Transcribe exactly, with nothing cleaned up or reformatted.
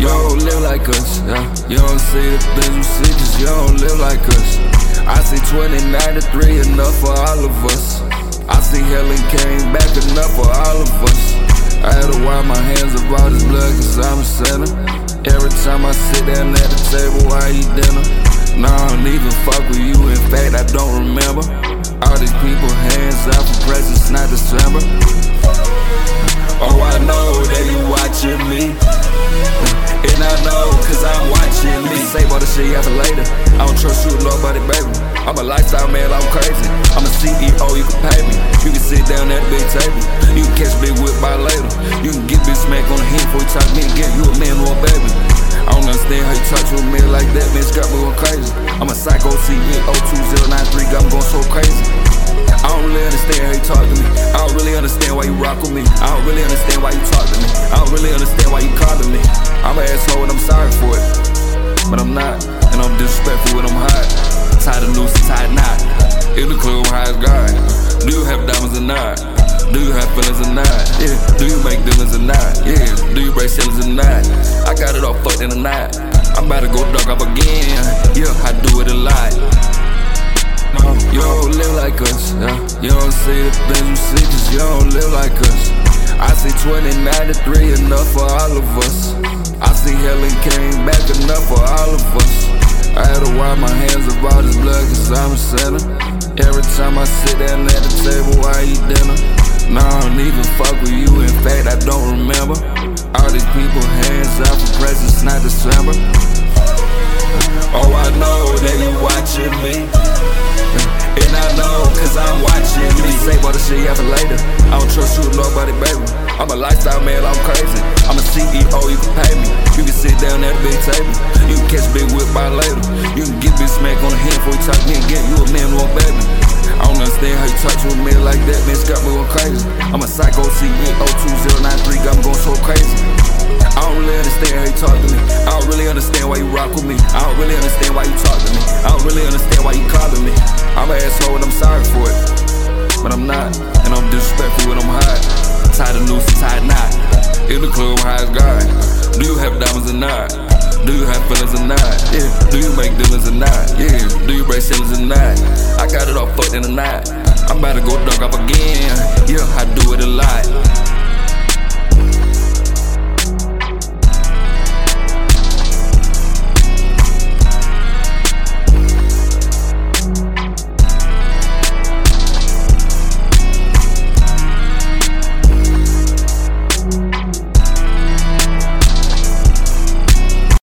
You don't live like us, yeah. You don't see the things we see, cause you don't live like us. I see twenty ninety-three, enough for all of us. I see Helen came back, enough for all of us. I had to wipe my hands of all this blood, cause I'm a sinner. Every time I sit down at the table, I eat dinner. Nah, I don't even fuck with you, in fact, I don't remember. All these people hands out for presents, not December. Oh, I know they be watching me, and I know cause I'm watching me. Save all the shit you have for later. I don't trust you with nobody, baby. I'm a lifestyle man, I'm crazy. I'm a C E O, you can pay me. You can sit down at the big table. You can catch big whip by later. You can get big smack on the head before you talk to me again. You a man or a baby. I don't understand how you talk to a man like that, man, it's got me going crazy. I'm a psycho C E O two zero nine three, got me going so crazy. I don't really understand how you talk to me. I don't really understand why you rock with me. I don't really understand why you talk to me. I don't really understand why you calling me. I'm an asshole and I'm sorry for it, but I'm not, and I'm disrespectful when I'm hot. Tied a noose and tied knot. In the club, high as God. Do you have diamonds or not? Do you have feelings or not? Yeah. Do you make dealings or not? Yeah. Do you break ceilings or not? I got it all fucked in the night. I'm about to go dog up again. Yeah, I do it a lot. No, you don't live like us, yeah. You don't see the things we see, cause you don't live like us. I see twenty ninety-three, enough for all of us. I see Helen came back, enough for all of us. I had to wipe my hands of all this blood, cause I'm a sinner. Every time I sit down at the table, I eat dinner. Nah, I don't even fuck with you, in fact, I don't remember. All these people hands out for presents, not December. Oh, I know they be watching me, and I know cause I'm watching me. Save all the shit you have for later. I don't trust you with nobody, baby. I'm a lifestyle man, I'm crazy. I'm a C E O, you can pay me. You can sit down at the big table. You can catch big whip by later. You can get big smack on the head before you talk to me again. You a man or a baby. I don't understand how you talk to a man like that, man, it's got me going crazy. I'm a psycho C E O two zero nine three, got me going so crazy. I don't really understand how you talk to me. I don't really understand why you rock with me. I don't really understand why you talk to me. I don't really understand why you calling me. I'm an asshole and I'm sorry for it, but I'm not, and I'm disrespectful when I'm hot. Tied a noose and tied knot. In the club, high as God. Do you have diamonds or not? Do you have feelings or not? Yeah. Do you make dealings or not? Yeah. Do you break ceilings or not? I got it all fucked in the night. I'm about to go dunk up again. Yeah, I do it a lot.